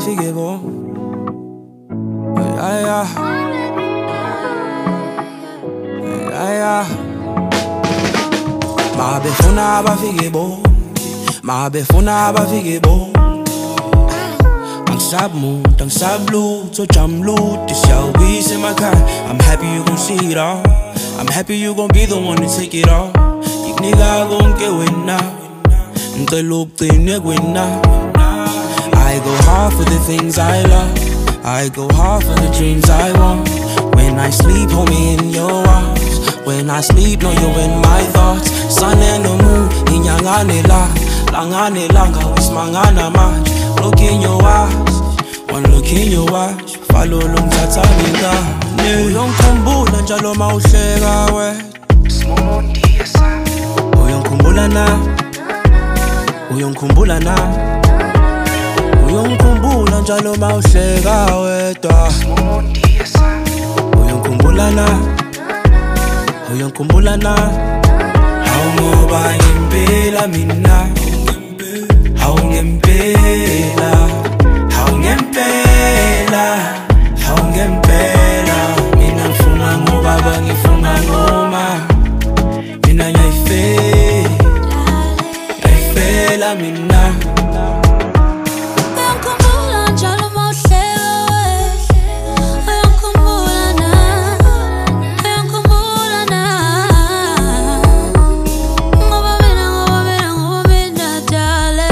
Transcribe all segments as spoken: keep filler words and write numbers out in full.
abafike bo aya aya mabefuna abafike bo mabefuna abafike bo Angisab mood, angisab loot, so jam loot. This y'all weeds in my car. I'm happy you gon' see it all. I'm happy you gon' be the one to take it all. You nigga gon' get with now. Nte look the nigga now. I go hard for the things I love. I go hard for the dreams I want. When I sleep, hold me in your arms. When I sleep, know you in my thoughts. Sun and the moon, inyangane la. Langane langa, wismangana match. Look in your eyes, one look in your eyes. Follow long tata nigga. Uyongikhumbula njalo mawuhleka we. Uyongikhumbula na. Uyongikhumbula na. Uyongikhumbula njalo mawuhleka wedwa. Uyongikhumbula na. Uyongikhumbula na. Awungoba ngempela mina. Awungempela, awungempela, awungempela. Mina ngifuna ngoba ngifuna ngoma. Mina ngiyayifela, ngiyayifela mina. Uyangikhumbula njalo mawuhleka we. Uyangikhumbula na, uyangikhumbula na. Ngoba mina, ngoba mina, ngoba mina dale.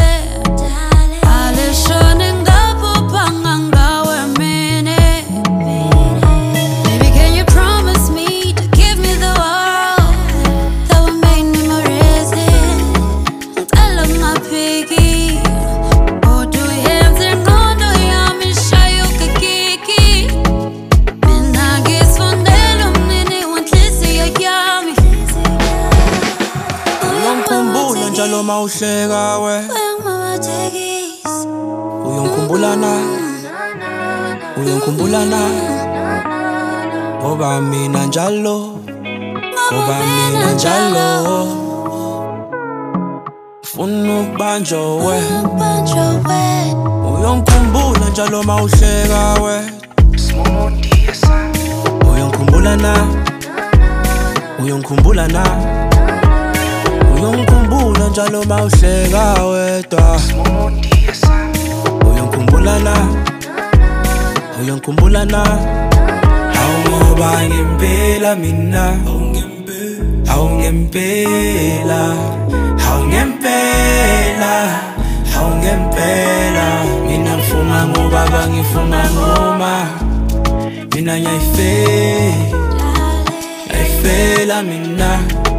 Njalo mawuhleka we. Uyongikhumbula na. Uyongikhumbula na. Ngoba mina njalo. Ngoba mina njalo. Funa ukubanjwa we. Uyongikhumbula njalo mawuhleka we. Uyongikhumbula na. Uyongikhumbula na. Uyongikhumbula njalo mawuhleka wedwa. Uyongikhumbula na. Uyongikhumbula na. Awungoba ngempela mina. Awungempela, awungempela, awungempela. Mina ngifuna ngoba ngifuna ngoma. Mina ngiyayifela, ngiyayifela mina.